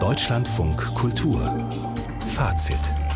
Deutschlandfunk Kultur Fazit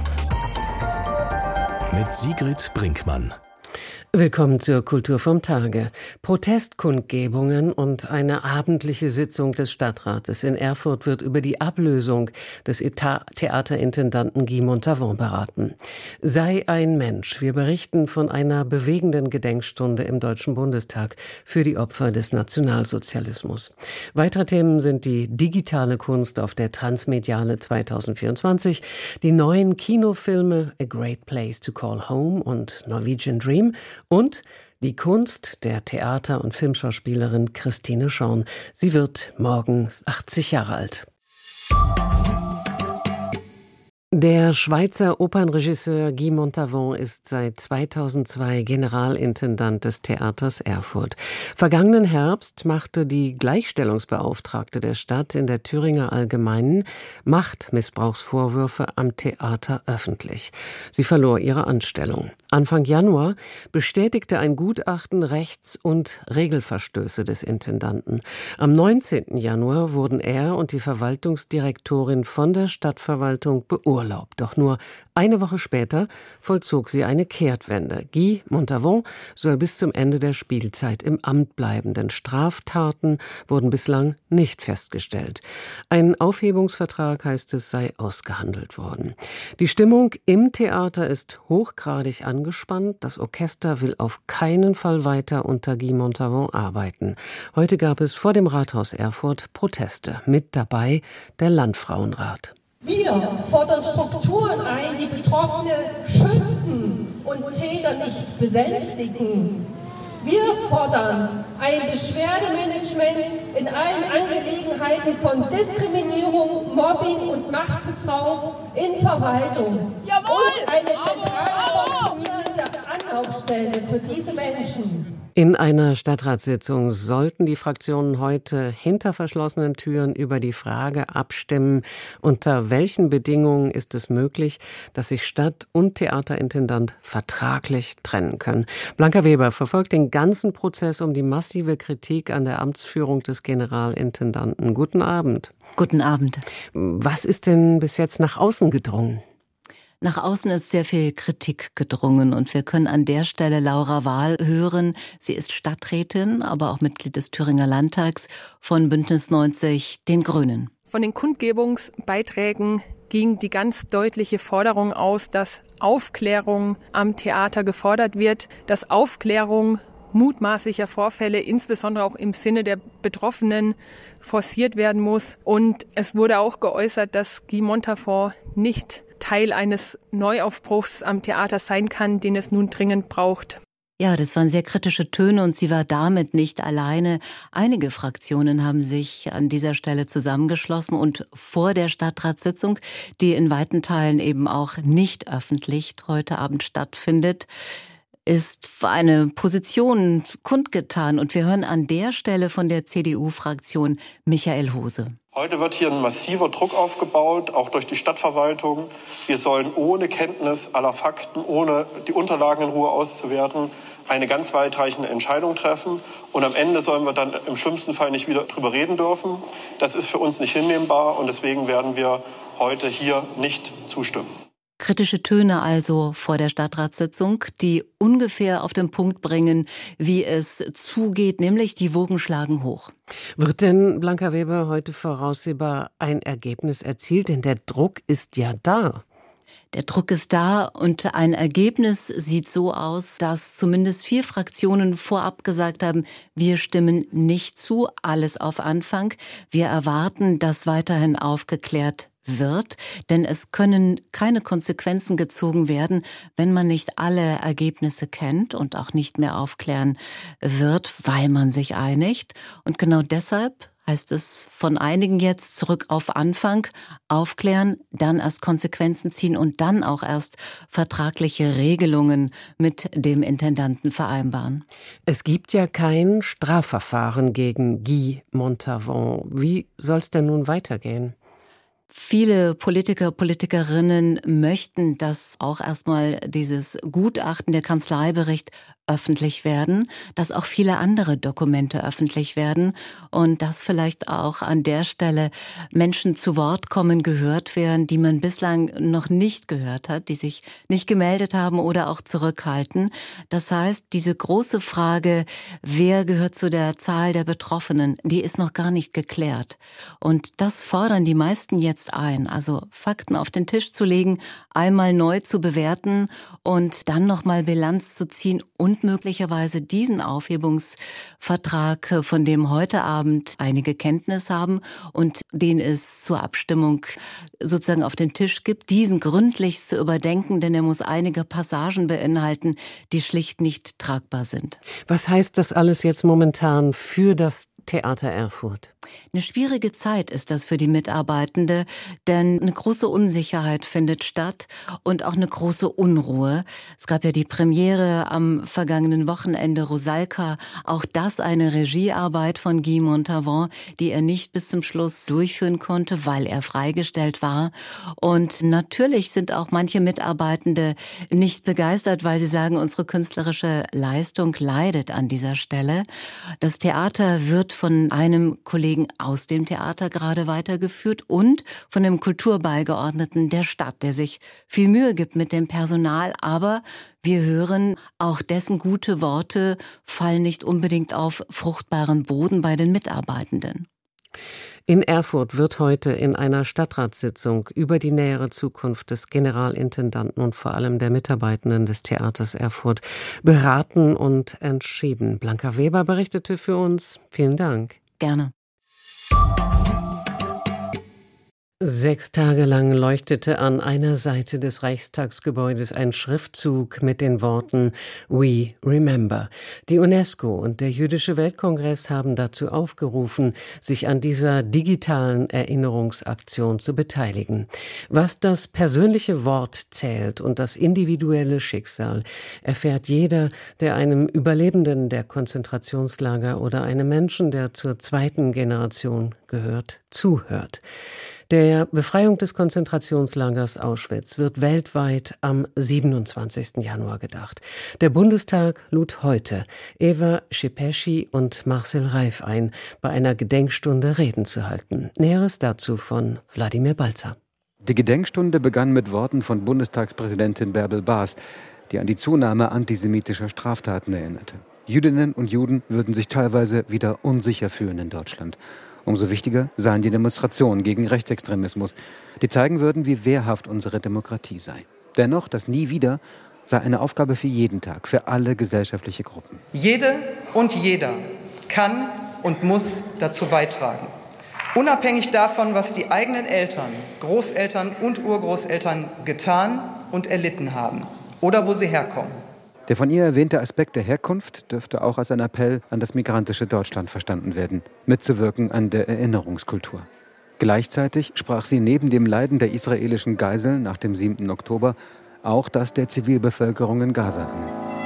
mit Sigrid Brinkmann. Willkommen zur Kultur vom Tage. Protestkundgebungen und eine abendliche Sitzung des Stadtrates in Erfurt wird über die Ablösung des Theaterintendanten Guy Montavon beraten. Sei ein Mensch. Wir berichten von einer bewegenden Gedenkstunde im Deutschen Bundestag für die Opfer des Nationalsozialismus. Weitere Themen sind die digitale Kunst auf der Transmediale 2024, die neuen Kinofilme A Great Place to Call Home und Norwegian Dream und die Kunst der Theater- und Filmschauspielerin Christine Schorn. Sie wird morgen 80 Jahre alt. Der Schweizer Opernregisseur Guy Montavon ist seit 2002 Generalintendant des Theaters Erfurt. Vergangenen Herbst machte die Gleichstellungsbeauftragte der Stadt in der Thüringer Allgemeinen Machtmissbrauchsvorwürfe am Theater öffentlich. Sie verlor ihre Anstellung. Anfang Januar bestätigte ein Gutachten Rechts- und Regelverstöße des Intendanten. Am 19. Januar wurden er und die Verwaltungsdirektorin von der Stadtverwaltung beurlaubt. Doch nur eine Woche später vollzog sie eine Kehrtwende. Guy Montavon soll bis zum Ende der Spielzeit im Amt bleiben, denn Straftaten wurden bislang nicht festgestellt. Ein Aufhebungsvertrag, heißt es, sei ausgehandelt worden. Die Stimmung im Theater ist hochgradig angespannt. Das Orchester will auf keinen Fall weiter unter Guy Montavon arbeiten. Heute gab es vor dem Rathaus Erfurt Proteste. Mit dabei der Landfrauenrat. Wir fordern Strukturen ein, die Betroffene schützen und Täter nicht besänftigen. Wir fordern ein Beschwerdemanagement in allen Angelegenheiten von Diskriminierung, Mobbing und Machtmissbrauch in Verwaltung. Und eine zentral funktionierende Anlaufstelle für diese Menschen. In einer Stadtratssitzung sollten die Fraktionen heute hinter verschlossenen Türen über die Frage abstimmen, unter welchen Bedingungen ist es möglich, dass sich Stadt- und Theaterintendant vertraglich trennen können. Blanca Weber verfolgt den ganzen Prozess um die massive Kritik an der Amtsführung des Generalintendanten. Guten Abend. Guten Abend. Was ist denn bis jetzt nach außen gedrungen? Nach außen ist sehr viel Kritik gedrungen und wir können an der Stelle Laura Wahl hören. Sie ist Stadträtin, aber auch Mitglied des Thüringer Landtags von Bündnis 90 Den Grünen. Von den Kundgebungsbeiträgen ging die ganz deutliche Forderung aus, dass Aufklärung am Theater gefordert wird, dass Aufklärung mutmaßlicher Vorfälle, insbesondere auch im Sinne der Betroffenen, forciert werden muss. Und es wurde auch geäußert, dass Guy Montavon nicht Teil eines Neuaufbruchs am Theater sein kann, den es nun dringend braucht. Ja, das waren sehr kritische Töne und sie war damit nicht alleine. Einige Fraktionen haben sich an dieser Stelle zusammengeschlossen und vor der Stadtratssitzung, die in weiten Teilen eben auch nicht öffentlich heute Abend stattfindet, ist eine Position kundgetan. Und wir hören an der Stelle von der CDU-Fraktion Michael Hose. Heute wird hier ein massiver Druck aufgebaut, auch durch die Stadtverwaltung. Wir sollen ohne Kenntnis aller Fakten, ohne die Unterlagen in Ruhe auszuwerten, eine ganz weitreichende Entscheidung treffen. Und am Ende sollen wir dann im schlimmsten Fall nicht wieder drüber reden dürfen. Das ist für uns nicht hinnehmbar und deswegen werden wir heute hier nicht zustimmen. Kritische Töne also vor der Stadtratssitzung, die ungefähr auf den Punkt bringen, wie es zugeht, nämlich die Wogen schlagen hoch. Wird denn, Blanca Weber, heute voraussehbar ein Ergebnis erzielt? Denn der Druck ist ja da. Der Druck ist da und ein Ergebnis sieht so aus, dass zumindest 4 Fraktionen vorab gesagt haben, wir stimmen nicht zu, alles auf Anfang. Wir erwarten, dass weiterhin aufgeklärt wird, denn es können keine Konsequenzen gezogen werden, wenn man nicht alle Ergebnisse kennt und auch nicht mehr aufklären wird, weil man sich einigt. Und genau deshalb heißt es von einigen jetzt zurück auf Anfang, aufklären, dann erst Konsequenzen ziehen und dann auch erst vertragliche Regelungen mit dem Intendanten vereinbaren. Es gibt ja kein Strafverfahren gegen Guy Montavon. Wie soll es denn nun weitergehen? Viele Politiker, Politikerinnen möchten, dass auch erstmal dieses Gutachten, der Kanzleibericht öffentlich werden, dass auch viele andere Dokumente öffentlich werden und dass vielleicht auch an der Stelle Menschen zu Wort kommen, gehört werden, die man bislang noch nicht gehört hat, die sich nicht gemeldet haben oder auch zurückhalten. Das heißt, diese große Frage, wer gehört zu der Zahl der Betroffenen, die ist noch gar nicht geklärt. Und das fordern die meisten jetzt ein, also Fakten auf den Tisch zu legen, einmal neu zu bewerten und dann nochmal Bilanz zu ziehen und möglicherweise diesen Aufhebungsvertrag, von dem heute Abend einige Kenntnis haben und den es zur Abstimmung sozusagen auf den Tisch gibt, diesen gründlich zu überdenken, denn er muss einige Passagen beinhalten, die schlicht nicht tragbar sind. Was heißt das alles jetzt momentan für das Theater Erfurt? Eine schwierige Zeit ist das für die Mitarbeitende, denn eine große Unsicherheit findet statt und auch eine große Unruhe. Es gab ja die Premiere am vergangenen Wochenende, Rusalka, auch das eine Regiearbeit von Guy Montavon, die er nicht bis zum Schluss durchführen konnte, weil er freigestellt war. Und natürlich sind auch manche Mitarbeitende nicht begeistert, weil sie sagen, unsere künstlerische Leistung leidet an dieser Stelle. Das Theater wird von einem Kollegen aus dem Theater gerade weitergeführt und von einem Kulturbeigeordneten der Stadt, der sich viel Mühe gibt mit dem Personal. Aber wir hören, auch dessen gute Worte fallen nicht unbedingt auf fruchtbaren Boden bei den Mitarbeitenden. In Erfurt wird heute in einer Stadtratssitzung über die nähere Zukunft des Generalintendanten und vor allem der Mitarbeitenden des Theaters Erfurt beraten und entschieden. Blanca Weber berichtete für uns. Vielen Dank. Gerne. 6 Tage lang leuchtete an einer Seite des Reichstagsgebäudes ein Schriftzug mit den Worten We Remember. Die UNESCO und der Jüdische Weltkongress haben dazu aufgerufen, sich an dieser digitalen Erinnerungsaktion zu beteiligen. Was das persönliche Wort zählt und das individuelle Schicksal, erfährt jeder, der einem Überlebenden der Konzentrationslager oder einem Menschen, der zur zweiten Generation gehört, zuhört. Der Befreiung des Konzentrationslagers Auschwitz wird weltweit am 27. Januar gedacht. Der Bundestag lud heute Eva Szepesy und Marcel Reif ein, bei einer Gedenkstunde Reden zu halten. Näheres dazu von Wladimir Balzer. Die Gedenkstunde begann mit Worten von Bundestagspräsidentin Bärbel Baas, die an die Zunahme antisemitischer Straftaten erinnerte. Jüdinnen und Juden würden sich teilweise wieder unsicher fühlen in Deutschland. Umso wichtiger seien die Demonstrationen gegen Rechtsextremismus, die zeigen würden, wie wehrhaft unsere Demokratie sei. Dennoch, das Nie wieder sei eine Aufgabe für jeden Tag, für alle gesellschaftliche Gruppen. Jede und jeder kann und muss dazu beitragen. Unabhängig davon, was die eigenen Eltern, Großeltern und Urgroßeltern getan und erlitten haben oder wo sie herkommen. Der von ihr erwähnte Aspekt der Herkunft dürfte auch als ein Appell an das migrantische Deutschland verstanden werden, mitzuwirken an der Erinnerungskultur. Gleichzeitig sprach sie neben dem Leiden der israelischen Geiseln nach dem 7. Oktober auch das der Zivilbevölkerung in Gaza an.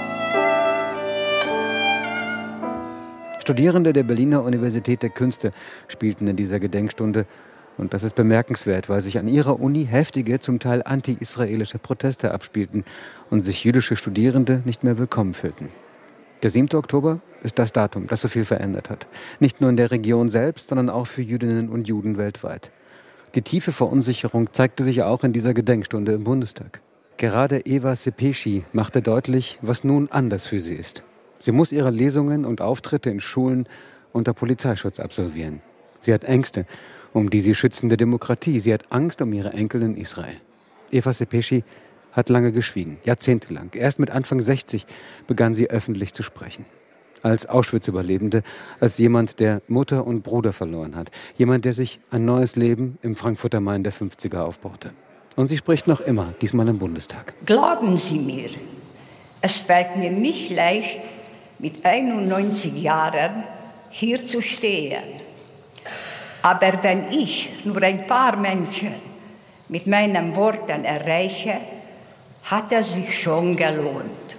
Studierende der Berliner Universität der Künste spielten in dieser Gedenkstunde. Und das ist bemerkenswert, weil sich an ihrer Uni heftige, zum Teil anti-israelische Proteste abspielten und sich jüdische Studierende nicht mehr willkommen fühlten. Der 7. Oktober ist das Datum, das so viel verändert hat. Nicht nur in der Region selbst, sondern auch für Jüdinnen und Juden weltweit. Die tiefe Verunsicherung zeigte sich auch in dieser Gedenkstunde im Bundestag. Gerade Eva Szepesy machte deutlich, was nun anders für sie ist. Sie muss ihre Lesungen und Auftritte in Schulen unter Polizeischutz absolvieren. Sie hat Ängste um die sie schützende Demokratie. Sie hat Angst um ihre Enkel in Israel. Eva Szepesy hat lange geschwiegen, jahrzehntelang. Erst mit Anfang 60 begann sie öffentlich zu sprechen. Als Auschwitz-Überlebende, als jemand, der Mutter und Bruder verloren hat. Jemand, der sich ein neues Leben im Frankfurter Main der 50er aufbaute. Und sie spricht noch immer, diesmal im Bundestag. Glauben Sie mir, es fällt mir nicht leicht, mit 91 Jahren hier zu stehen. Aber wenn ich nur ein paar Menschen mit meinen Worten erreiche, hat es sich schon gelohnt.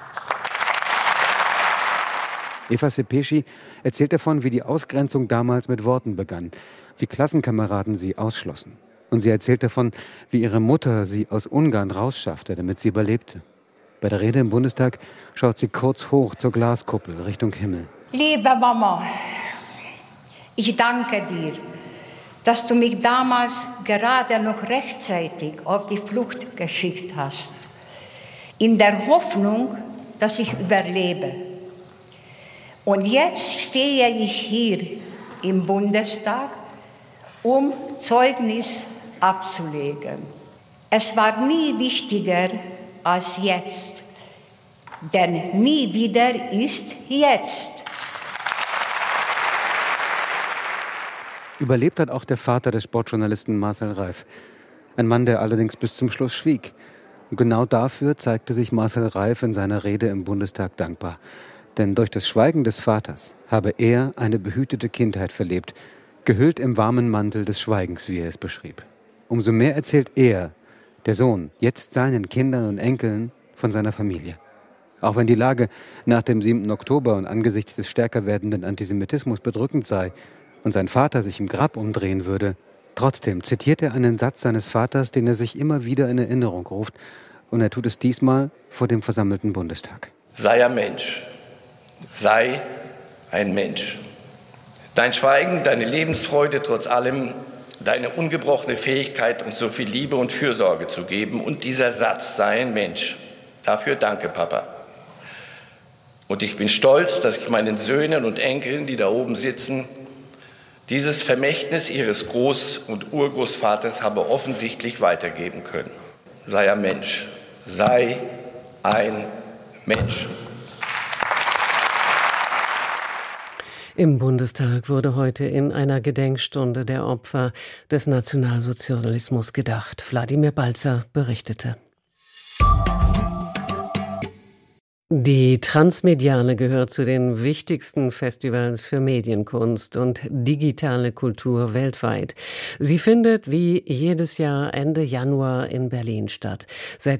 Eva Szepesy erzählt davon, wie die Ausgrenzung damals mit Worten begann, wie Klassenkameraden sie ausschlossen. Und sie erzählt davon, wie ihre Mutter sie aus Ungarn rausschaffte, damit sie überlebte. Bei der Rede im Bundestag schaut sie kurz hoch zur Glaskuppel Richtung Himmel. Liebe Mama, ich danke dir, dass du mich damals gerade noch rechtzeitig auf die Flucht geschickt hast, in der Hoffnung, dass ich überlebe. Und jetzt stehe ich hier im Bundestag, um Zeugnis abzulegen. Es war nie wichtiger als jetzt, denn nie wieder ist jetzt. Überlebt hat auch der Vater des Sportjournalisten Marcel Reif. Ein Mann, der allerdings bis zum Schluss schwieg. Und genau dafür zeigte sich Marcel Reif in seiner Rede im Bundestag dankbar. Denn durch das Schweigen des Vaters habe er eine behütete Kindheit verlebt, gehüllt im warmen Mantel des Schweigens, wie er es beschrieb. Umso mehr erzählt er, der Sohn, jetzt seinen Kindern und Enkeln von seiner Familie. Auch wenn die Lage nach dem 7. Oktober und angesichts des stärker werdenden Antisemitismus bedrückend sei und sein Vater sich im Grab umdrehen würde, trotzdem zitiert er einen Satz seines Vaters, den er sich immer wieder in Erinnerung ruft. Und er tut es diesmal vor dem versammelten Bundestag. Sei ein Mensch. Sei ein Mensch. Dein Schweigen, deine Lebensfreude trotz allem, deine ungebrochene Fähigkeit, uns so viel Liebe und Fürsorge zu geben. Und dieser Satz, sei ein Mensch. Dafür danke, Papa. Und ich bin stolz, dass ich meinen Söhnen und Enkeln, die da oben sitzen, dieses Vermächtnis ihres Groß- und Urgroßvaters habe offensichtlich weitergeben können. Sei ein Mensch. Sei ein Mensch. Im Bundestag wurde heute in einer Gedenkstunde der Opfer des Nationalsozialismus gedacht. Wladimir Balzer berichtete. Die Transmediale gehört zu den wichtigsten Festivals für Medienkunst und digitale Kultur weltweit. Sie findet wie jedes Jahr Ende Januar in Berlin statt. Seit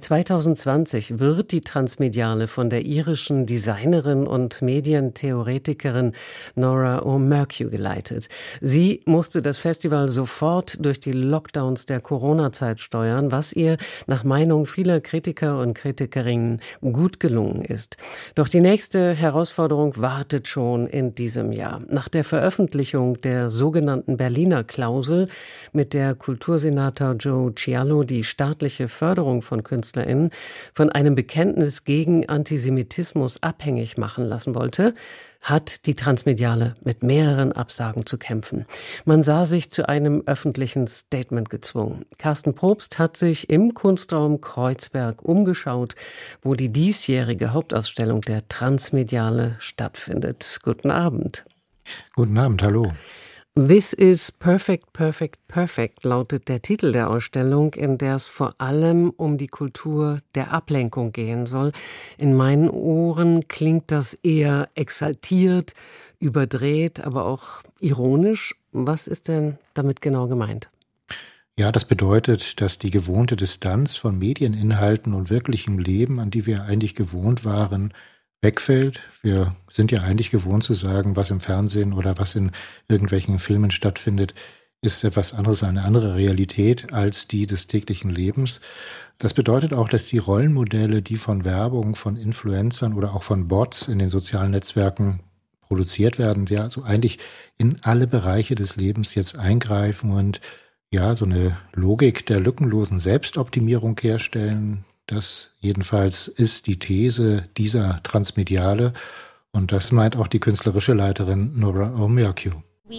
2020 wird die Transmediale von der irischen Designerin und Medientheoretikerin Nora O'Murchue geleitet. Sie musste das Festival sofort durch die Lockdowns der Corona-Zeit steuern, was ihr nach Meinung vieler Kritiker und Kritikerinnen gut gelungen ist. Doch die nächste Herausforderung wartet schon in diesem Jahr. Nach der Veröffentlichung der sogenannten Berliner Klausel, mit der Kultursenator Joe Cialo die staatliche Förderung von KünstlerInnen von einem Bekenntnis gegen Antisemitismus abhängig machen lassen wollte, hat die Transmediale mit mehreren Absagen zu kämpfen. Man sah sich zu einem öffentlichen Statement gezwungen. Carsten Probst hat sich im Kunstraum Kreuzberg umgeschaut, wo die diesjährige Hauptausstellung der Transmediale stattfindet. Guten Abend. Guten Abend, hallo. This is Perfect, Perfect, Perfect lautet der Titel der Ausstellung, in der es vor allem um die Kultur der Ablenkung gehen soll. In meinen Ohren klingt das eher exaltiert, überdreht, aber auch ironisch. Was ist denn damit genau gemeint? Ja, das bedeutet, dass die gewohnte Distanz von Medieninhalten und wirklichem Leben, an die wir eigentlich gewohnt waren, wegfällt. Wir sind ja eigentlich gewohnt zu sagen, was im Fernsehen oder was in irgendwelchen Filmen stattfindet, ist etwas anderes, eine andere Realität als die des täglichen Lebens. Das bedeutet auch, dass die Rollenmodelle, die von Werbung, von Influencern oder auch von Bots in den sozialen Netzwerken produziert werden, ja, also eigentlich in alle Bereiche des Lebens jetzt eingreifen und ja, so eine Logik der lückenlosen Selbstoptimierung herstellen. Das jedenfalls ist die These dieser Transmediale und das meint auch die künstlerische Leiterin Nora O'Murchue. Wir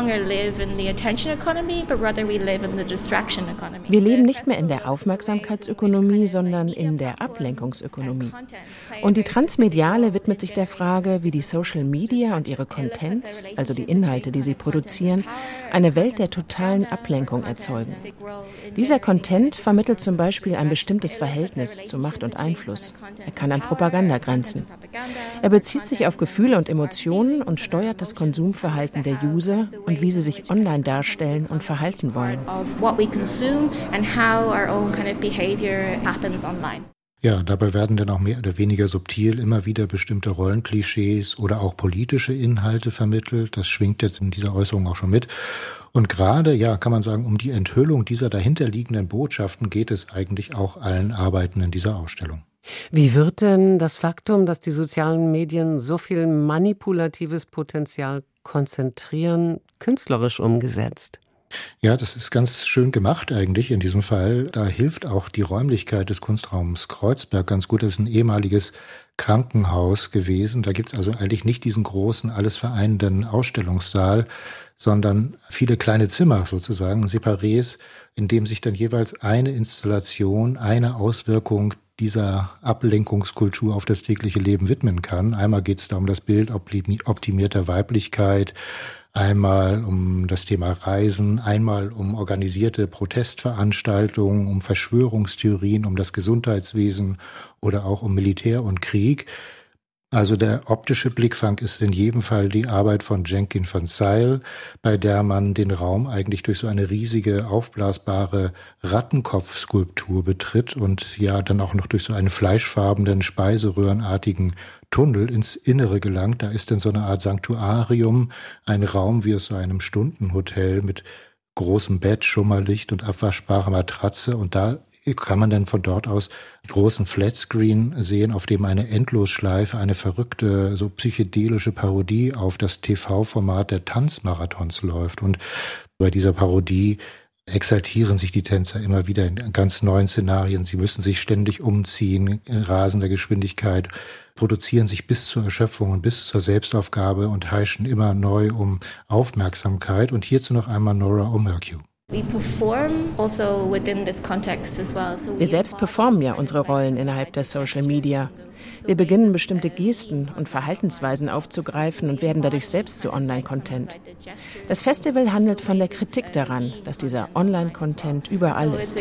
leben nicht mehr in der Aufmerksamkeitsökonomie, sondern in der Ablenkungsökonomie. Und die Transmediale widmet sich der Frage, wie die Social Media und ihre Contents, also die Inhalte, die sie produzieren, eine Welt der totalen Ablenkung erzeugen. Dieser Content vermittelt zum Beispiel ein bestimmtes Verhältnis zu Macht und Einfluss. Er kann an Propaganda grenzen. Er bezieht sich auf Gefühle und Emotionen und steuert das Konsumverhalten der User und wie sie sich online darstellen und verhalten wollen. Ja, dabei werden dann auch mehr oder weniger subtil immer wieder bestimmte Rollenklischees oder auch politische Inhalte vermittelt. Das schwingt jetzt in dieser Äußerung auch schon mit. Und gerade, ja, kann man sagen, um die Enthüllung dieser dahinterliegenden Botschaften geht es eigentlich auch allen Arbeiten in dieser Ausstellung. Wie wird denn das Faktum, dass die sozialen Medien so viel manipulatives Potenzial konzentrieren, künstlerisch umgesetzt? Ja, das ist ganz schön gemacht eigentlich in diesem Fall. Da hilft auch die Räumlichkeit des Kunstraums Kreuzberg ganz gut. Das ist ein ehemaliges Krankenhaus gewesen. Da gibt's also eigentlich nicht diesen großen, alles vereinenden Ausstellungssaal, sondern viele kleine Zimmer sozusagen, Separés, in dem sich dann jeweils eine Installation, eine Auswirkung dieser Ablenkungskultur auf das tägliche Leben widmen kann. Einmal geht es da um das Bild optimierter Weiblichkeit, einmal um das Thema Reisen, einmal um organisierte Protestveranstaltungen, um Verschwörungstheorien, um das Gesundheitswesen oder auch um Militär und Krieg. Also der optische Blickfang ist in jedem Fall die Arbeit von Jenkin van Zyl, bei der man den Raum eigentlich durch so eine riesige, aufblasbare Rattenkopfskulptur betritt und ja dann auch noch durch so einen fleischfarbenen, speiseröhrenartigen Tunnel ins Innere gelangt. Da ist dann so eine Art Sanktuarium, ein Raum wie aus so einem Stundenhotel mit großem Bett, Schummerlicht und abwaschbarer Matratze, und da kann man dann von dort aus großen Flatscreen sehen, auf dem eine Endlosschleife, eine verrückte, so psychedelische Parodie auf das TV-Format der Tanzmarathons läuft. Und bei dieser Parodie exaltieren sich die Tänzer immer wieder in ganz neuen Szenarien. Sie müssen sich ständig umziehen, in rasender Geschwindigkeit, produzieren sich bis zur Erschöpfung und bis zur Selbstaufgabe und heischen immer neu um Aufmerksamkeit. Und hierzu noch einmal Nora O'Mercu. Wir selbst performen ja unsere Rollen innerhalb der Social Media. Wir beginnen bestimmte Gesten und Verhaltensweisen aufzugreifen und werden dadurch selbst zu Online-Content. Das Festival handelt von der Kritik daran, dass dieser Online-Content überall ist.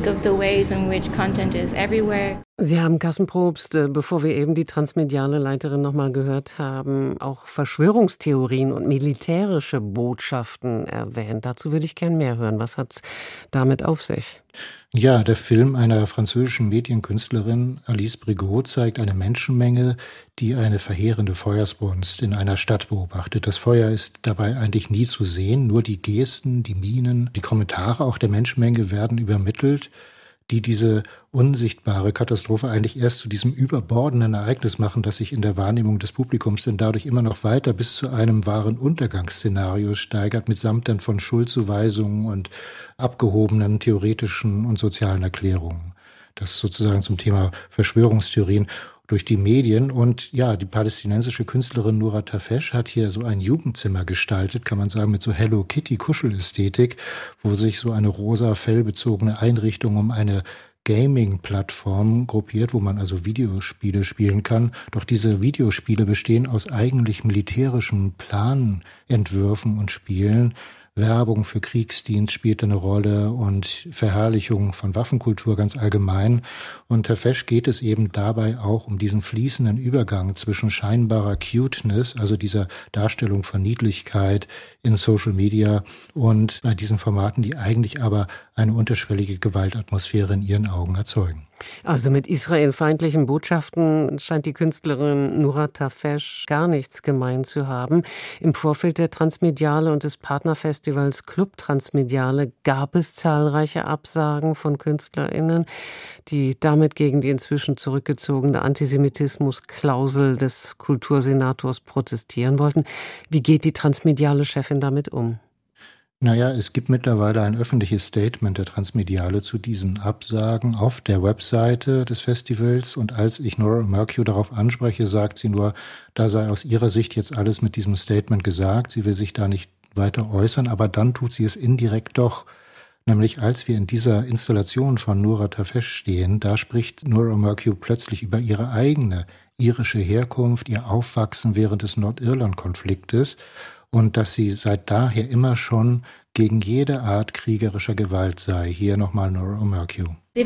Sie haben, Carsten Probst, bevor wir eben die transmediale Leiterin nochmal gehört haben, auch Verschwörungstheorien und militärische Botschaften erwähnt. Dazu würde ich gern mehr hören. Was hat's damit auf sich? Ja, der Film einer französischen Medienkünstlerin, Alice Brigot, zeigt eine Menschenmenge, die eine verheerende Feuersbrunst in einer Stadt beobachtet. Das Feuer ist dabei eigentlich nie zu sehen, nur die Gesten, die Mienen, die Kommentare auch der Menschenmenge werden übermittelt, die diese unsichtbare Katastrophe eigentlich erst zu diesem überbordenden Ereignis machen, das sich in der Wahrnehmung des Publikums dann dadurch immer noch weiter bis zu einem wahren Untergangsszenario steigert, mitsamt dann von Schuldzuweisungen und abgehobenen theoretischen und sozialen Erklärungen. Das sozusagen zum Thema Verschwörungstheorien durch die Medien. Und ja, die palästinensische Künstlerin Nura Tafesh hat hier so ein Jugendzimmer gestaltet, kann man sagen, mit so Hello Kitty Kuschelästhetik, wo sich so eine rosa fellbezogene Einrichtung um eine Gaming-Plattform gruppiert, wo man also Videospiele spielen kann. Doch diese Videospiele bestehen aus eigentlich militärischen Planentwürfen und Spielen. Werbung für Kriegsdienst spielt eine Rolle und Verherrlichung von Waffenkultur ganz allgemein. Und Tafesh geht es eben dabei auch um diesen fließenden Übergang zwischen scheinbarer Cuteness, also dieser Darstellung von Niedlichkeit in Social Media, und bei diesen Formaten, die eigentlich aber eine unterschwellige Gewaltatmosphäre in ihren Augen erzeugen. Also mit israelfeindlichen Botschaften scheint die Künstlerin Nura Tafesh gar nichts gemein zu haben. Im Vorfeld der Transmediale und des Partnerfestivals Club Transmediale gab es zahlreiche Absagen von KünstlerInnen, die damit gegen die inzwischen zurückgezogene Antisemitismusklausel des Kultursenators protestieren wollten. Wie geht die transmediale Chefin damit um? Naja, es gibt mittlerweile ein öffentliches Statement der Transmediale zu diesen Absagen auf der Webseite des Festivals. Und als ich Nora O'Mercu darauf anspreche, sagt sie nur, da sei aus ihrer Sicht jetzt alles mit diesem Statement gesagt. Sie will sich da nicht weiter äußern, aber dann tut sie es indirekt doch. Nämlich als wir in dieser Installation von Nura Tafesh stehen, da spricht Nora O'Mercu plötzlich über ihre eigene irische Herkunft, ihr Aufwachsen während des Nordirland-Konfliktes. Und dass sie seit daher immer schon gegen jede Art kriegerischer Gewalt sei. Hier nochmal Nora O'Mercu.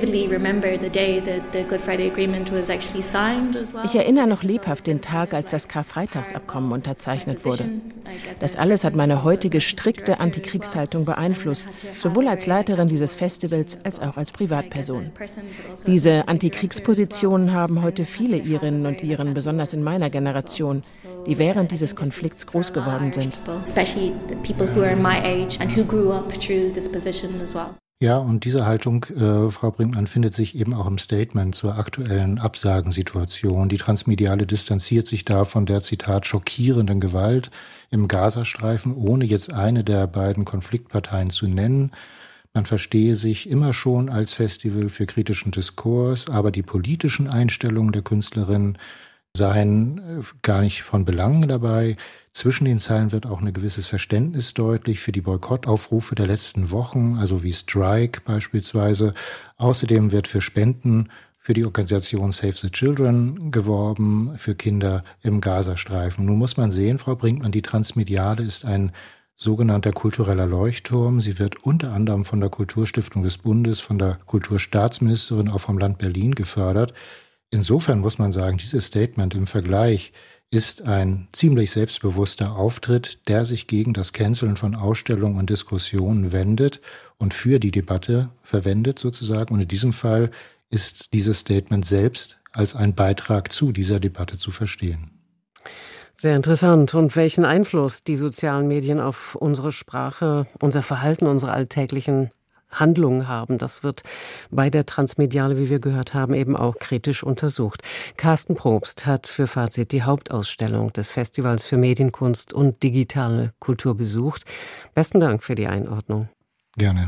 Ich erinnere noch lebhaft den Tag, als das Karfreitagsabkommen unterzeichnet wurde. Das alles hat meine heutige strikte Antikriegshaltung beeinflusst, sowohl als Leiterin dieses Festivals als auch als Privatperson. Diese Antikriegspositionen haben heute viele Irinnen und Iren, besonders in meiner Generation, die während dieses Konflikts groß geworden sind. Ja, und diese Haltung, Frau Brinkmann, findet sich eben auch im Statement zur aktuellen Absagensituation. Die Transmediale distanziert sich da von der, Zitat, schockierenden Gewalt im Gazastreifen, ohne jetzt eine der beiden Konfliktparteien zu nennen. Man verstehe sich immer schon als Festival für kritischen Diskurs, aber die politischen Einstellungen der Künstlerin seien gar nicht von Belang dabei. Zwischen den Zeilen wird auch ein gewisses Verständnis deutlich für die Boykottaufrufe der letzten Wochen, also wie Strike beispielsweise. Außerdem wird für Spenden für die Organisation Save the Children geworben, für Kinder im Gazastreifen. Nun muss man sehen, Frau Brinkmann, die Transmediale ist ein sogenannter kultureller Leuchtturm. Sie wird unter anderem von der Kulturstiftung des Bundes, von der Kulturstaatsministerin, auch vom Land Berlin gefördert. Insofern muss man sagen, dieses Statement im Vergleich ist ein ziemlich selbstbewusster Auftritt, der sich gegen das Canceln von Ausstellungen und Diskussionen wendet und für die Debatte verwendet sozusagen. Und in diesem Fall ist dieses Statement selbst als ein Beitrag zu dieser Debatte zu verstehen. Sehr interessant. Und welchen Einfluss die sozialen Medien auf unsere Sprache, unser Verhalten, unsere alltäglichen Handlungen haben. Das wird bei der Transmediale, wie wir gehört haben, eben auch kritisch untersucht. Carsten Probst hat für Fazit die Hauptausstellung des Festivals für Medienkunst und digitale Kultur besucht. Besten Dank für die Einordnung. Gerne.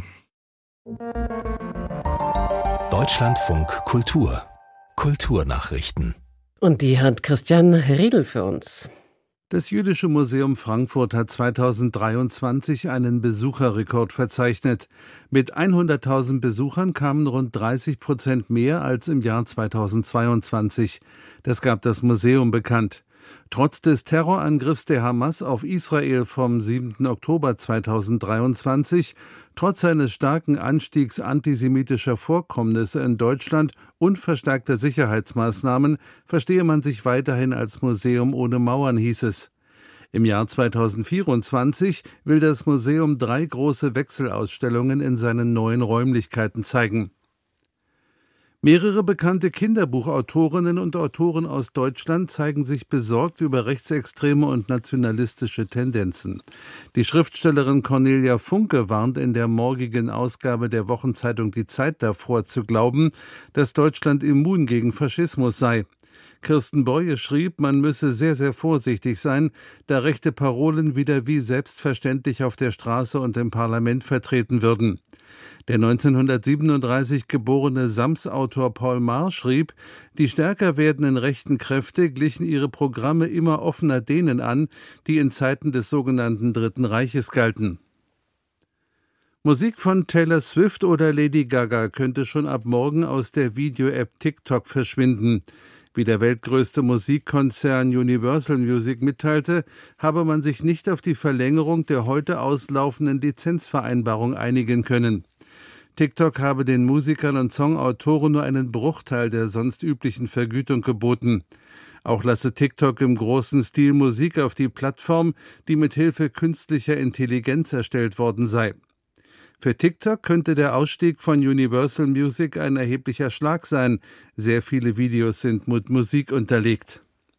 Deutschlandfunk Kultur. Kulturnachrichten. Und die hat Christian Riedel für uns. Das Jüdische Museum Frankfurt hat 2023 einen Besucherrekord verzeichnet. Mit 100.000 Besuchern kamen rund 30% mehr als im Jahr 2022. Das gab das Museum bekannt. Trotz des Terrorangriffs der Hamas auf Israel vom 7. Oktober 2023, trotz eines starken Anstiegs antisemitischer Vorkommnisse in Deutschland und verstärkter Sicherheitsmaßnahmen verstehe man sich weiterhin als Museum ohne Mauern, hieß es. Im Jahr 2024 will das Museum 3 große Wechselausstellungen in seinen neuen Räumlichkeiten zeigen. Mehrere bekannte Kinderbuchautorinnen und Autoren aus Deutschland zeigen sich besorgt über rechtsextreme und nationalistische Tendenzen. Die Schriftstellerin Cornelia Funke warnt in der morgigen Ausgabe der Wochenzeitung Die Zeit davor zu glauben, dass Deutschland immun gegen Faschismus sei. Kirsten Boye schrieb, man müsse sehr, sehr vorsichtig sein, da rechte Parolen wieder wie selbstverständlich auf der Straße und im Parlament vertreten würden. Der 1937 geborene Sams-Autor Paul Maar schrieb, die stärker werdenden rechten Kräfte glichen ihre Programme immer offener denen an, die in Zeiten des sogenannten Dritten Reiches galten. Musik von Taylor Swift oder Lady Gaga könnte schon ab morgen aus der Video-App TikTok verschwinden. Wie der weltgrößte Musikkonzern Universal Music mitteilte, habe man sich nicht auf die Verlängerung der heute auslaufenden Lizenzvereinbarung einigen können. TikTok habe den Musikern und Songautoren nur einen Bruchteil der sonst üblichen Vergütung geboten. Auch lasse TikTok im großen Stil Musik auf die Plattform, die mit Hilfe künstlicher Intelligenz erstellt worden sei. Für TikTok könnte der Ausstieg von Universal Music ein erheblicher Schlag sein. Sehr viele Videos sind mit Musik unterlegt.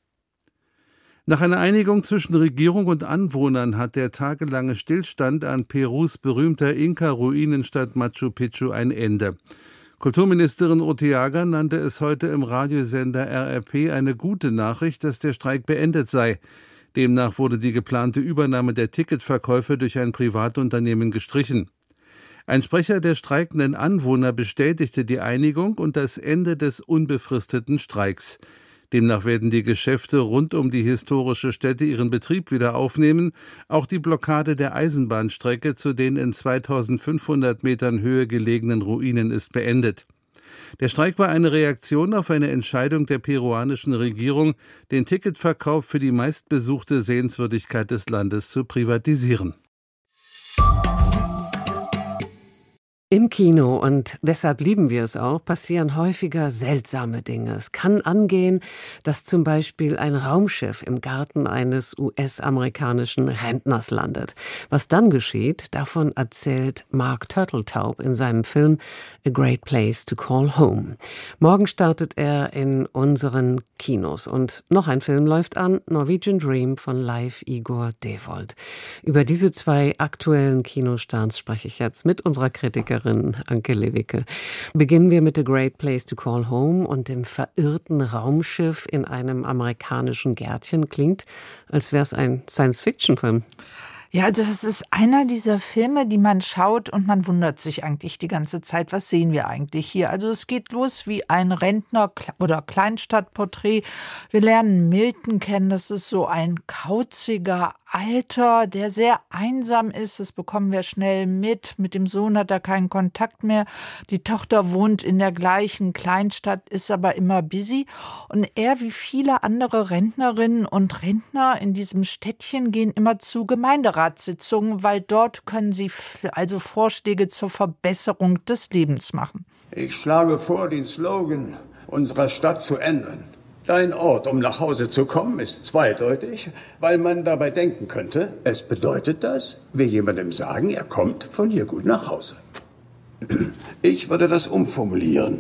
Nach einer Einigung zwischen Regierung und Anwohnern hat der tagelange Stillstand an Perus berühmter Inka-Ruinenstadt Machu Picchu ein Ende. Kulturministerin Urteaga nannte es heute im Radiosender RRP eine gute Nachricht, dass der Streik beendet sei. Demnach wurde die geplante Übernahme der Ticketverkäufe durch ein Privatunternehmen gestrichen. Ein Sprecher der streikenden Anwohner bestätigte die Einigung und das Ende des unbefristeten Streiks. Demnach werden die Geschäfte rund um die historische Stätte ihren Betrieb wieder aufnehmen. Auch die Blockade der Eisenbahnstrecke zu den in 2500 Metern Höhe gelegenen Ruinen ist beendet. Der Streik war eine Reaktion auf eine Entscheidung der peruanischen Regierung, den Ticketverkauf für die meistbesuchte Sehenswürdigkeit des Landes zu privatisieren. Im Kino, und deshalb lieben wir es auch, passieren häufiger seltsame Dinge. Es kann angehen, dass zum Beispiel ein Raumschiff im Garten eines US-amerikanischen Rentners landet. Was dann geschieht, davon erzählt Mark Turteltaub in seinem Film A Great Place to Call Home. Morgen startet er in unseren Kinos. Und noch ein Film läuft an, Norwegian Dream von Leif Igor Devold. Über diese 2 aktuellen Kinostarts spreche ich jetzt mit unserer Kritikerin Filmkritikerin Anke Lewicke. Beginnen wir mit The Great Place to Call Home und dem verirrten Raumschiff in einem amerikanischen Gärtchen. Klingt, als wäre es ein Science-Fiction-Film. Ja, also das ist einer dieser Filme, die man schaut und man wundert sich eigentlich die ganze Zeit, was sehen wir eigentlich hier? Also es geht los wie ein Rentner- oder Kleinstadtporträt. Wir lernen Milton kennen, das ist so ein kauziger Alter, der sehr einsam ist, das bekommen wir schnell mit. Mit dem Sohn hat er keinen Kontakt mehr. Die Tochter wohnt in der gleichen Kleinstadt, ist aber immer busy. Und er, wie viele andere Rentnerinnen und Rentner in diesem Städtchen, gehen immer zu Gemeinderatssitzungen, weil dort können sie also Vorschläge zur Verbesserung des Lebens machen. Ich schlage vor, den Slogan unserer Stadt zu ändern. Dein Ort, um nach Hause zu kommen, ist zweideutig, weil man dabei denken könnte, es bedeutet das, wir jemandem sagen, er kommt von hier gut nach Hause. Ich würde das umformulieren.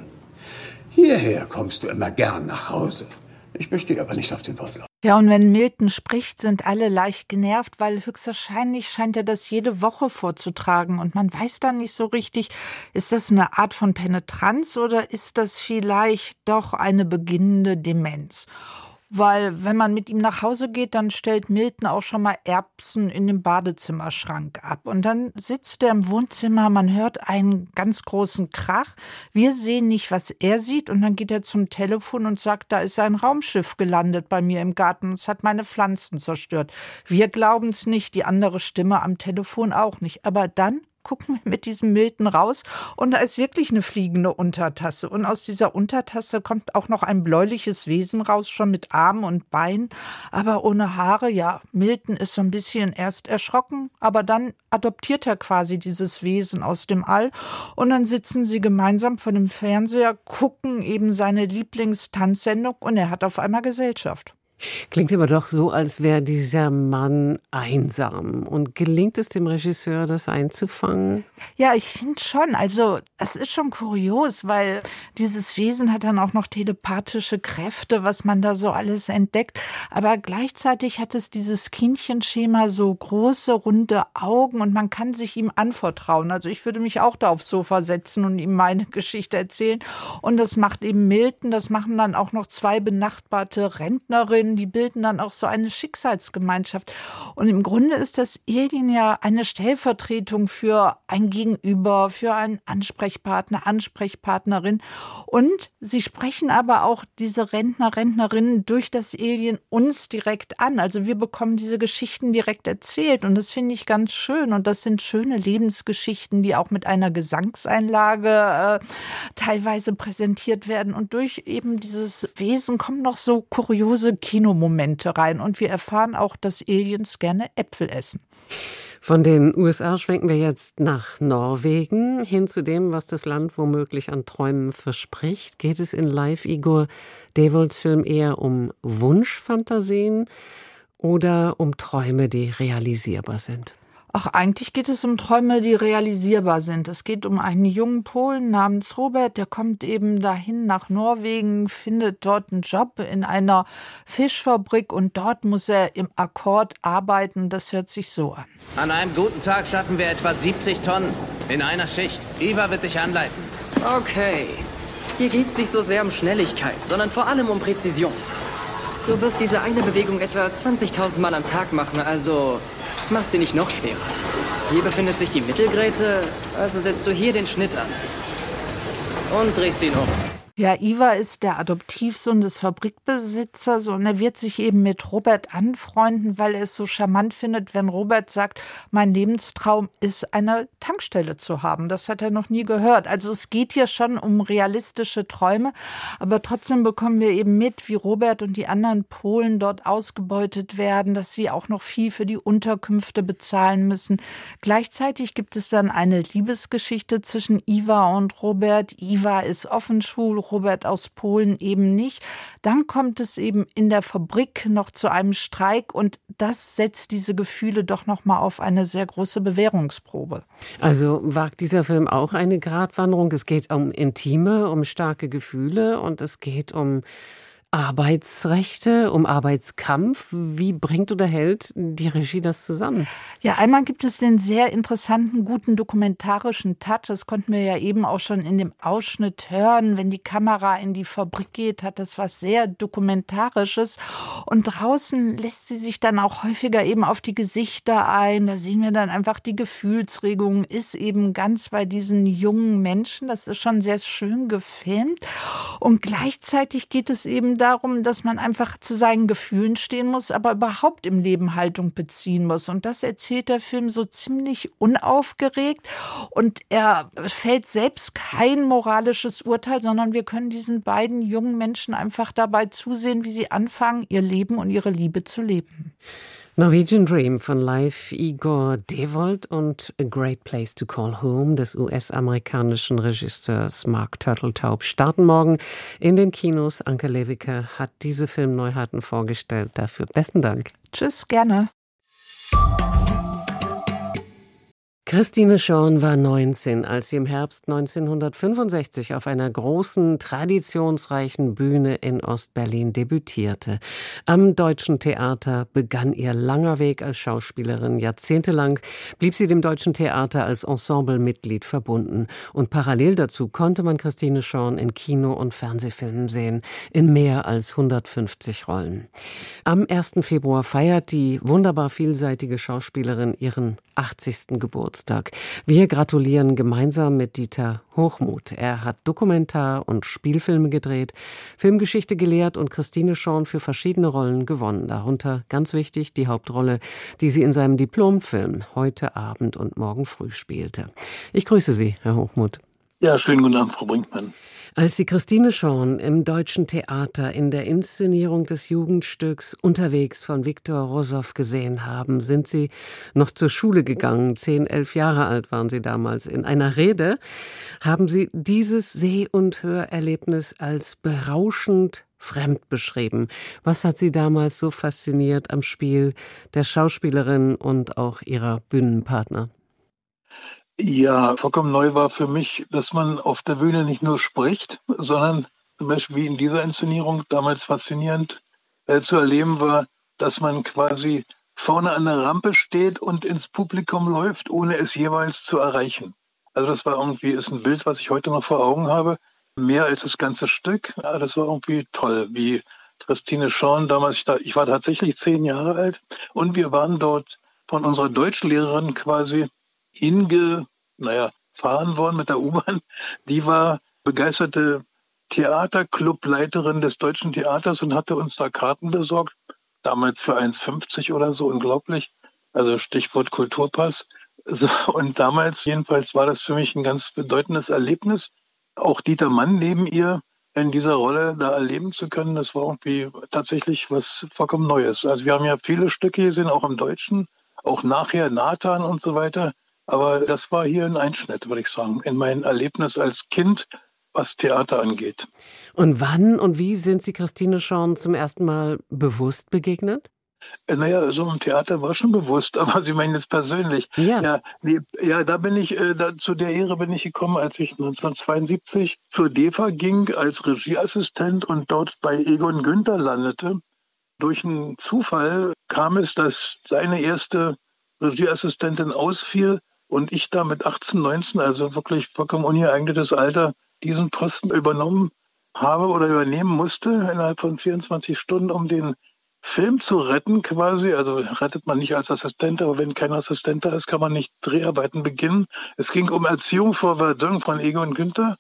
Hierher kommst du immer gern nach Hause. Ich bestehe aber nicht auf den Wortlaut. Ja, und wenn Milton spricht, sind alle leicht genervt, weil höchstwahrscheinlich scheint er das jede Woche vorzutragen. Und man weiß dann nicht so richtig, ist das eine Art von Penetranz oder ist das vielleicht doch eine beginnende Demenz? Weil wenn man mit ihm nach Hause geht, dann stellt Milton auch schon mal Erbsen in dem Badezimmerschrank ab. Und dann sitzt er im Wohnzimmer, man hört einen ganz großen Krach. Wir sehen nicht, was er sieht. Und dann geht er zum Telefon und sagt, da ist ein Raumschiff gelandet bei mir im Garten. Es hat meine Pflanzen zerstört. Wir glauben es nicht, die andere Stimme am Telefon auch nicht. Aber dann gucken wir mit diesem Milton raus und da ist wirklich eine fliegende Untertasse. Und aus dieser Untertasse kommt auch noch ein bläuliches Wesen raus, schon mit Armen und Beinen, aber ohne Haare. Ja, Milton ist so ein bisschen erst erschrocken, aber dann adoptiert er quasi dieses Wesen aus dem All. Und dann sitzen sie gemeinsam vor dem Fernseher, gucken eben seine Lieblingstanzsendung und er hat auf einmal Gesellschaft. Klingt aber doch so, als wäre dieser Mann einsam. Und gelingt es dem Regisseur, das einzufangen? Ja, ich finde schon. Also es ist schon kurios, weil dieses Wesen hat dann auch noch telepathische Kräfte, was man da so alles entdeckt. Aber gleichzeitig hat es dieses Kindchenschema, so große, runde Augen und man kann sich ihm anvertrauen. Also ich würde mich auch da aufs Sofa setzen und ihm meine Geschichte erzählen. Und das macht eben Milton, das machen dann auch noch 2 benachbarte Rentnerinnen. Die bilden dann auch so eine Schicksalsgemeinschaft. Und im Grunde ist das Alien ja eine Stellvertretung für ein Gegenüber, für einen Ansprechpartner, Ansprechpartnerin. Und sie sprechen aber auch diese Rentnerinnen durch das Alien uns direkt an. Also wir bekommen diese Geschichten direkt erzählt. Und das finde ich ganz schön. Und das sind schöne Lebensgeschichten, die auch mit einer Gesangseinlage teilweise präsentiert werden. Und durch eben dieses Wesen kommen noch so kuriose Kinomomente rein. Und wir erfahren auch, dass Aliens gerne Äpfel essen. Von den USA schwenken wir jetzt nach Norwegen, hin zu dem, was das Land womöglich an Träumen verspricht. Geht es in Leif Igor Devolds Film eher um Wunschfantasien oder um Träume, die realisierbar sind? Ach, eigentlich geht es um Träume, die realisierbar sind. Es geht um einen jungen Polen namens Robert, der kommt eben dahin nach Norwegen, findet dort einen Job in einer Fischfabrik und dort muss er im Akkord arbeiten. Das hört sich so an. An einem guten Tag schaffen wir etwa 70 Tonnen in einer Schicht. Iva wird dich anleiten. Okay. Hier geht's nicht so sehr um Schnelligkeit, sondern vor allem um Präzision. Du wirst diese eine Bewegung etwa 20.000 Mal am Tag machen, also mach's dir nicht noch schwerer. Hier befindet sich die Mittelgräte, also setzt du hier den Schnitt an. Und drehst ihn um. Ja, Iva ist der Adoptivsohn des Fabrikbesitzers und er wird sich eben mit Robert anfreunden, weil er es so charmant findet, wenn Robert sagt, mein Lebenstraum ist, eine Tankstelle zu haben. Das hat er noch nie gehört. Also es geht hier schon um realistische Träume, aber trotzdem bekommen wir eben mit, wie Robert und die anderen Polen dort ausgebeutet werden, dass sie auch noch viel für die Unterkünfte bezahlen müssen. Gleichzeitig gibt es dann eine Liebesgeschichte zwischen Iva und Robert. Iva ist offenschwul, Robert aus Polen eben nicht. Dann kommt es eben in der Fabrik noch zu einem Streik und das setzt diese Gefühle doch noch mal auf eine sehr große Bewährungsprobe. Also wagt dieser Film auch eine Gratwanderung. Es geht um Intime, um starke Gefühle und es geht um Arbeitsrechte, um Arbeitskampf. Wie bringt oder hält die Regie das zusammen? Ja, einmal gibt es den sehr interessanten, guten dokumentarischen Touch. Das konnten wir ja eben auch schon in dem Ausschnitt hören. Wenn die Kamera in die Fabrik geht, hat das was sehr Dokumentarisches. Und draußen lässt sie sich dann auch häufiger eben auf die Gesichter ein. Da sehen wir dann einfach die Gefühlsregung, ist eben ganz bei diesen jungen Menschen. Das ist schon sehr schön gefilmt. Und gleichzeitig geht es eben darum, dass man einfach zu seinen Gefühlen stehen muss, aber überhaupt im Leben Haltung beziehen muss. Und das erzählt der Film so ziemlich unaufgeregt. Und er fällt selbst kein moralisches Urteil, sondern wir können diesen beiden jungen Menschen einfach dabei zusehen, wie sie anfangen, ihr Leben und ihre Liebe zu leben. Norwegian Dream von Leif Igor Devold und A Great Place to Call Home des US-amerikanischen Regisseurs Mark Turteltaub starten morgen in den Kinos. Anke Lewicke hat diese Filmneuheiten vorgestellt. Dafür besten Dank. Tschüss, gerne. Christine Schorn war 19, als sie im Herbst 1965 auf einer großen, traditionsreichen Bühne in Ostberlin debütierte. Am Deutschen Theater begann ihr langer Weg als Schauspielerin. Jahrzehntelang blieb sie dem Deutschen Theater als Ensemblemitglied verbunden. Und parallel dazu konnte man Christine Schorn in Kino- und Fernsehfilmen sehen, in mehr als 150 Rollen. Am 1. Februar feiert die wunderbar vielseitige Schauspielerin ihren 80. Geburtstag. Wir gratulieren gemeinsam mit Dieter Hochmuth. Er hat Dokumentar- und Spielfilme gedreht, Filmgeschichte gelehrt und Christine Schorn für verschiedene Rollen gewonnen. Darunter, ganz wichtig, die Hauptrolle, die sie in seinem Diplomfilm Heute Abend und Morgen Früh spielte. Ich grüße Sie, Herr Hochmuth. Ja, schönen guten Abend, Frau Brinkmann. Als Sie Christine Schorn im Deutschen Theater in der Inszenierung des Jugendstücks Unterwegs von Viktor Rossow gesehen haben, sind Sie noch zur Schule gegangen. 10, 11 Jahre alt waren Sie damals. In einer Rede haben Sie dieses Seh- und Hörerlebnis als berauschend fremd beschrieben. Was hat Sie damals so fasziniert am Spiel der Schauspielerin und auch ihrer Bühnenpartner? Ja, vollkommen neu war für mich, dass man auf der Bühne nicht nur spricht, sondern zum Beispiel wie in dieser Inszenierung damals faszinierend zu erleben war, dass man quasi vorne an der Rampe steht und ins Publikum läuft, ohne es jeweils zu erreichen. Also das war irgendwie, ist ein Bild, was ich heute noch vor Augen habe, mehr als das ganze Stück. Ja, das war irgendwie toll, wie Christine Schorn damals, ich war tatsächlich 10 Jahre alt und wir waren dort von unserer Deutschlehrerin quasi fahren worden mit der U-Bahn. Die war begeisterte Theaterclubleiterin des Deutschen Theaters und hatte uns da Karten besorgt. Damals für 1,50 oder so, unglaublich. Also Stichwort Kulturpass. So, und damals jedenfalls war das für mich ein ganz bedeutendes Erlebnis. Auch Dieter Mann neben ihr in dieser Rolle da erleben zu können, das war irgendwie tatsächlich was vollkommen Neues. Also wir haben ja viele Stücke gesehen, auch im Deutschen, auch nachher Nathan und so weiter. Aber das war hier ein Einschnitt, würde ich sagen, in mein Erlebnis als Kind, was Theater angeht. Und wann und wie sind Sie Christine Schorn zum ersten Mal bewusst begegnet? Naja, so im Theater war schon bewusst, aber Sie meinen jetzt persönlich. Ja. Da bin ich, zu der Ehre bin ich gekommen, als ich 1972 zur DEFA ging als Regieassistent und dort bei Egon Günther landete. Durch einen Zufall kam es, dass seine erste Regieassistentin ausfiel und ich da mit 18, 19, also wirklich vollkommen ungeeignetes Alter, diesen Posten übernommen habe oder übernehmen musste innerhalb von 24 Stunden, um den Film zu retten quasi. Also rettet man nicht als Assistent, aber wenn kein Assistent da ist, kann man nicht Dreharbeiten beginnen. Es ging um Erziehung vor Verdun von Egon Günther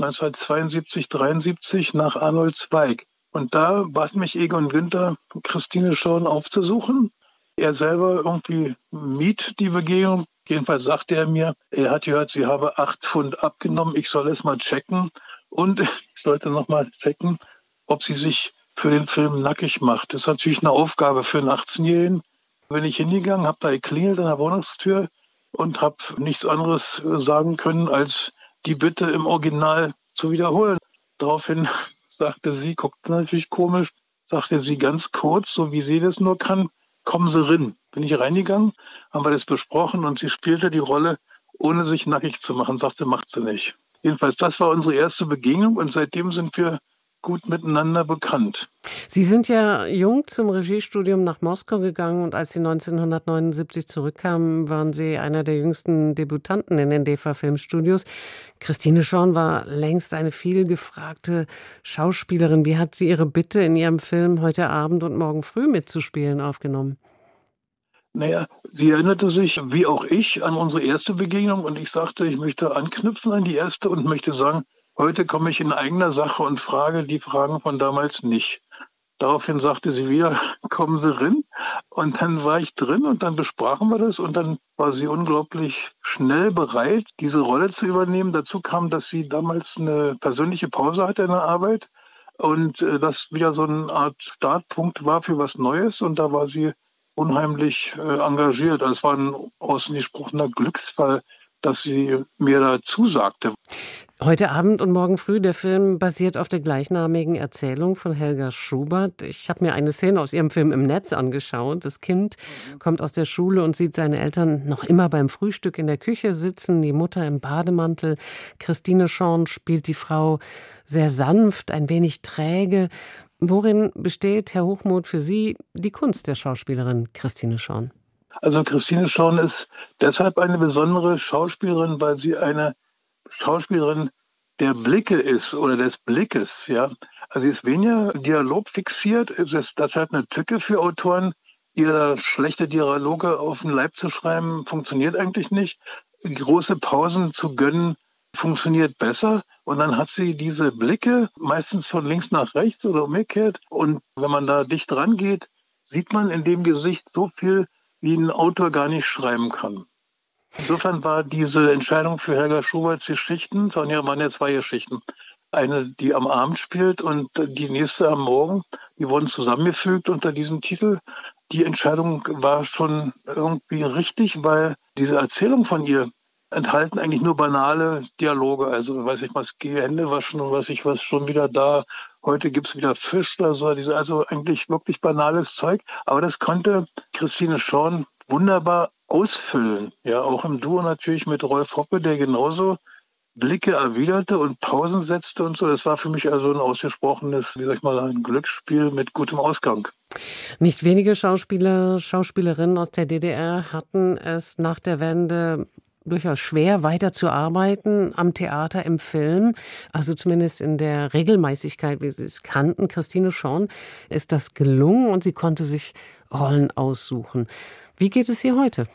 1972, 73 nach Arnold Zweig. Und da bat mich Egon Günther, Christine Schorn aufzusuchen. Er selber irgendwie mied die Begegnung. Jedenfalls sagte er mir, er hat gehört, sie habe 8 Pfund abgenommen. Ich soll es mal checken. Und ich sollte noch mal checken, ob sie sich für den Film nackig macht. Das ist natürlich eine Aufgabe für einen 18-Jährigen. Bin ich hingegangen, habe da geklingelt an der Wohnungstür und habe nichts anderes sagen können, als die Bitte im Original zu wiederholen. Daraufhin sagte sie, guckte natürlich komisch, sagte sie ganz kurz, so wie sie das nur kann, kommen Sie rein. Bin ich reingegangen, haben wir das besprochen und sie spielte die Rolle, ohne sich nackig zu machen. Sagte, macht sie nicht. Jedenfalls, das war unsere erste Begegnung und seitdem sind wir gut miteinander bekannt. Sie sind ja jung zum Regiestudium nach Moskau gegangen und als Sie 1979 zurückkamen, waren Sie einer der jüngsten Debütanten in den DEFA-Filmstudios. Christine Schorn war längst eine vielgefragte Schauspielerin. Wie hat sie Ihre Bitte, in Ihrem Film Heute Abend und morgen früh mitzuspielen, aufgenommen? Naja, sie erinnerte sich, wie auch ich, an unsere erste Begegnung und ich sagte, ich möchte anknüpfen an die erste und möchte sagen, heute komme ich in eigener Sache und frage die Fragen von damals nicht. Daraufhin sagte sie wieder, kommen Sie rein. Und dann war ich drin und dann besprachen wir das und dann war sie unglaublich schnell bereit, diese Rolle zu übernehmen. Dazu kam, dass sie damals eine persönliche Pause hatte in der Arbeit und das wieder so eine Art Startpunkt war für was Neues und da war sie unheimlich engagiert. Es war ein ausgesprochener Glücksfall, dass sie mir da zusagte. Heute Abend und morgen früh, der Film basiert auf der gleichnamigen Erzählung von Helga Schubert. Ich habe mir eine Szene aus ihrem Film im Netz angeschaut. Das Kind kommt aus der Schule und sieht seine Eltern noch immer beim Frühstück in der Küche sitzen, die Mutter im Bademantel. Christine Schorn spielt die Frau sehr sanft, ein wenig träge. Worin besteht, Herr Hochmuth, für Sie die Kunst der Schauspielerin Christine Schorn? Also Christine Schorn ist deshalb eine besondere Schauspielerin, weil sie eine Schauspielerin der Blicke ist oder des Blickes. Ja? Also sie ist weniger dialogfixiert. Das ist halt eine Tücke für Autoren. Ihre schlechte Dialoge auf den Leib zu schreiben, funktioniert eigentlich nicht. Große Pausen zu gönnen, funktioniert besser. Und dann hat sie diese Blicke, meistens von links nach rechts oder umgekehrt. Und wenn man da dicht rangeht, sieht man in dem Gesicht so viel, wie ein Autor gar nicht schreiben kann. Insofern war diese Entscheidung für Helga Schuberts Geschichten, waren ja 2 Geschichten. Eine, die am Abend spielt und die nächste am Morgen. Die wurden zusammengefügt unter diesem Titel. Die Entscheidung war schon irgendwie richtig, weil diese Erzählung von ihr enthalten eigentlich nur banale Dialoge. Also weiß ich was, gehe Hände waschen und weiß ich was, schon wieder da. Heute gibt es wieder Fisch oder so. Also eigentlich wirklich banales Zeug. Aber das konnte Christine Schorn wunderbar ausfüllen. Ja, auch im Duo natürlich mit Rolf Hoppe, der genauso Blicke erwiderte und Pausen setzte und so. Das war für mich also ein ausgesprochenes, ein Glücksspiel mit gutem Ausgang. Nicht wenige Schauspielerinnen aus der DDR hatten es nach der Wende durchaus schwer, weiterzuarbeiten am Theater, im Film, also zumindest in der Regelmäßigkeit, wie Sie es kannten. Christine Schorn ist das gelungen und sie konnte sich Rollen aussuchen. Wie geht es ihr heute?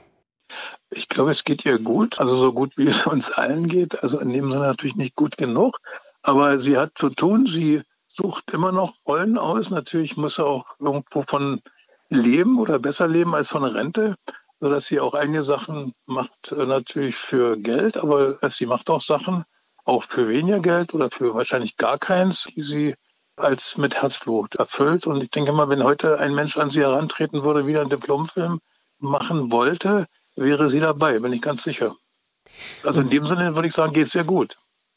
Ich glaube, es geht ihr gut, also so gut, wie es uns allen geht. Also in dem Sinne natürlich nicht gut genug, aber sie hat zu tun, sie sucht immer noch Rollen aus. Natürlich muss sie auch irgendwo von leben oder besser leben als von Rente, sodass sie auch einige Sachen macht, natürlich für Geld, aber sie macht auch Sachen, auch für weniger Geld oder für wahrscheinlich gar keins, die sie als mit Herzblut erfüllt. Und ich denke mal, wenn heute ein Mensch an sie herantreten würde, wieder einen Diplomfilm machen wollte, wäre sie dabei, bin ich ganz sicher. Also in dem Sinne würde ich sagen, geht es sehr gut.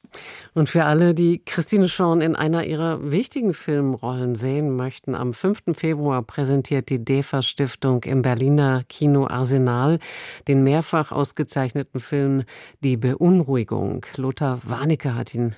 Und für alle, die Christine Schorn in einer ihrer wichtigen Filmrollen sehen möchten, am 5. Februar präsentiert die DEFA-Stiftung im Berliner Kino Arsenal den mehrfach ausgezeichneten Film Die Beunruhigung. Lothar Warnecke hat ihn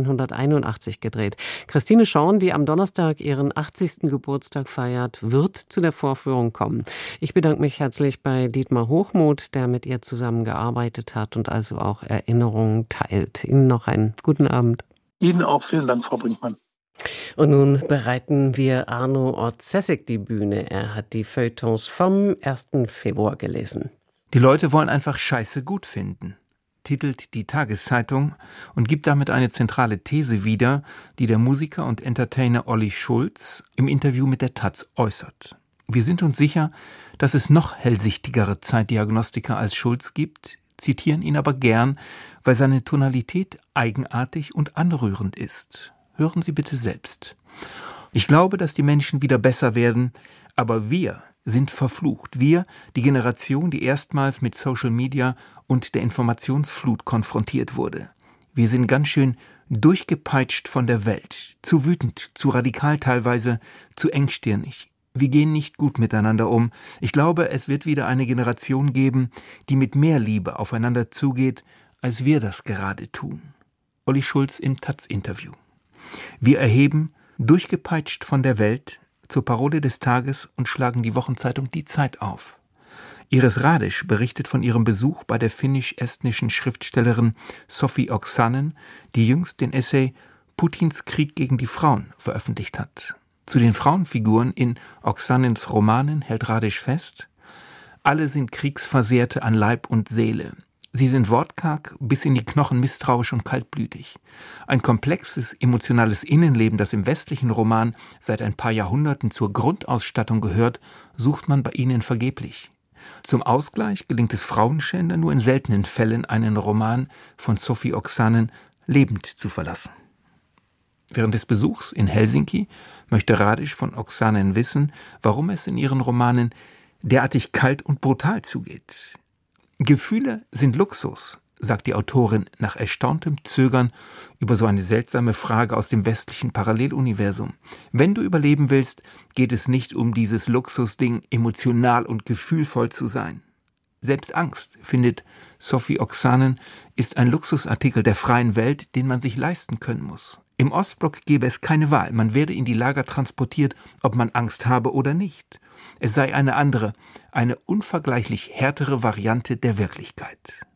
1981 gedreht. Christine Schorn, die am Donnerstag ihren 80. Geburtstag feiert, wird zu der Vorführung kommen. Ich bedanke mich herzlich bei Dietmar Hochmuth, der mit ihr zusammengearbeitet hat und also auch Erinnerungen teilt. Ihnen noch einen guten Abend. Ihnen auch vielen Dank, Frau Brinkmann. Und nun bereiten wir Arno Orzesek die Bühne. Er hat die Feuilletons vom 1. Februar gelesen. Die Leute wollen einfach Scheiße gut finden, titelt die Tageszeitung und gibt damit eine zentrale These wieder, die der Musiker und Entertainer Olli Schulz im Interview mit der taz äußert. Wir sind uns sicher, dass es noch hellsichtigere Zeitdiagnostiker als Schulz gibt, zitieren ihn aber gern, weil seine Tonalität eigenartig und anrührend ist. Hören Sie bitte selbst. Ich glaube, dass die Menschen wieder besser werden, aber wir sind verflucht. Wir, die Generation, die erstmals mit Social Media und der Informationsflut konfrontiert wurde. Wir sind ganz schön durchgepeitscht von der Welt, zu wütend, zu radikal teilweise, zu engstirnig. Wir gehen nicht gut miteinander um. Ich glaube, es wird wieder eine Generation geben, die mit mehr Liebe aufeinander zugeht, als wir das gerade tun. Olli Schulz im taz-Interview. Wir erheben durchgepeitscht von der Welt, zur Parole des Tages und schlagen die Wochenzeitung Die Zeit auf. Iris Radisch berichtet von ihrem Besuch bei der finnisch-estnischen Schriftstellerin Sofi Oksanen, die jüngst den Essay Putins Krieg gegen die Frauen veröffentlicht hat. Zu den Frauenfiguren in Oksanens Romanen hält Radisch fest: Alle sind Kriegsversehrte an Leib und Seele. Sie sind wortkarg, bis in die Knochen misstrauisch und kaltblütig. Ein komplexes, emotionales Innenleben, das im westlichen Roman seit ein paar Jahrhunderten zur Grundausstattung gehört, sucht man bei ihnen vergeblich. Zum Ausgleich gelingt es Frauenschänder nur in seltenen Fällen, einen Roman von Sofi Oksanen lebend zu verlassen. Während des Besuchs in Helsinki möchte Radisch von Oksanen wissen, warum es in ihren Romanen derartig kalt und brutal zugeht. Gefühle sind Luxus, sagt die Autorin nach erstauntem Zögern über so eine seltsame Frage aus dem westlichen Paralleluniversum. Wenn du überleben willst, geht es nicht um dieses Luxusding, emotional und gefühlvoll zu sein. Selbst Angst, findet Sofi Oksanen, ist ein Luxusartikel der freien Welt, den man sich leisten können muss. Im Ostblock gäbe es keine Wahl, man werde in die Lager transportiert, ob man Angst habe oder nicht. Es sei eine andere, eine unvergleichlich härtere Variante der Wirklichkeit.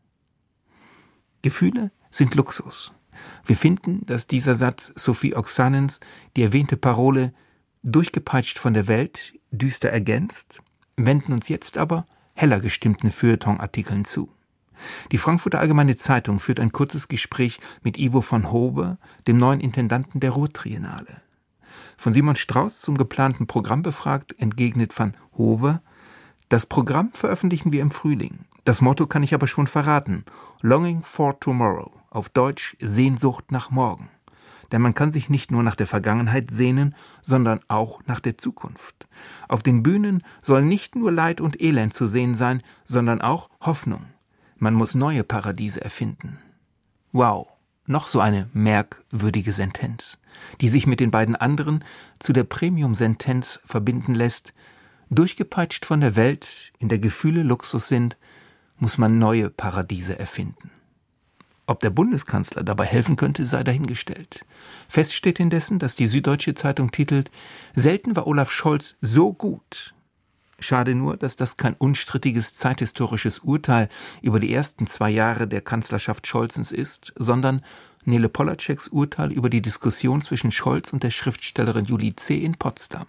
Gefühle sind Luxus. Wir finden, dass dieser Satz Sofi Oksanens die erwähnte Parole durchgepeitscht von der Welt düster ergänzt, wenden uns jetzt aber heller gestimmten Feuilleton-Artikeln zu. Die Frankfurter Allgemeine Zeitung führt ein kurzes Gespräch mit Ivo van Hove, dem neuen Intendanten der Ruhrtriennale. Von Simon Strauß zum geplanten Programm befragt, entgegnet van Hove: Das Programm veröffentlichen wir im Frühling. Das Motto kann ich aber schon verraten: Longing for Tomorrow, auf Deutsch Sehnsucht nach morgen. Denn man kann sich nicht nur nach der Vergangenheit sehnen, sondern auch nach der Zukunft. Auf den Bühnen soll nicht nur Leid und Elend zu sehen sein, sondern auch Hoffnung. Man muss neue Paradiese erfinden. Wow, noch so eine merkwürdige Sentenz, die sich mit den beiden anderen zu der Premium-Sentenz verbinden lässt: Durchgepeitscht von der Welt, in der Gefühle Luxus sind, muss man neue Paradiese erfinden. Ob der Bundeskanzler dabei helfen könnte, sei dahingestellt. Fest steht indessen, dass die Süddeutsche Zeitung titelt: Selten war Olaf Scholz so gut. Schade nur, dass das kein unstrittiges zeithistorisches Urteil über die ersten 2 Jahre der Kanzlerschaft Scholzens ist, sondern Nele Polaceks Urteil über die Diskussion zwischen Scholz und der Schriftstellerin Julie C. in Potsdam.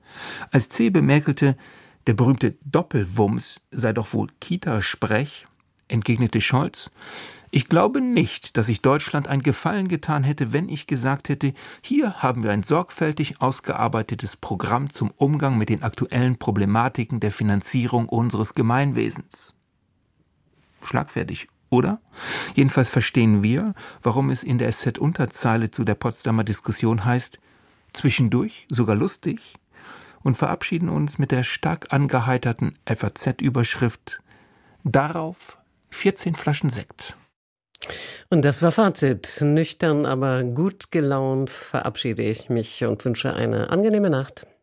Als C. bemerkelte, der berühmte Doppelwumms sei doch wohl Kita-Sprech, entgegnete Scholz: Ich glaube nicht, dass ich Deutschland einen Gefallen getan hätte, wenn ich gesagt hätte, hier haben wir ein sorgfältig ausgearbeitetes Programm zum Umgang mit den aktuellen Problematiken der Finanzierung unseres Gemeinwesens. Schlagfertig, oder? Jedenfalls verstehen wir, warum es in der SZ-Unterzeile zu der Potsdamer Diskussion heißt: Zwischendurch sogar lustig, und verabschieden uns mit der stark angeheiterten FAZ-Überschrift: Darauf 14 Flaschen Sekt. Und das war Fazit. Nüchtern, aber gut gelaunt verabschiede ich mich und wünsche eine angenehme Nacht.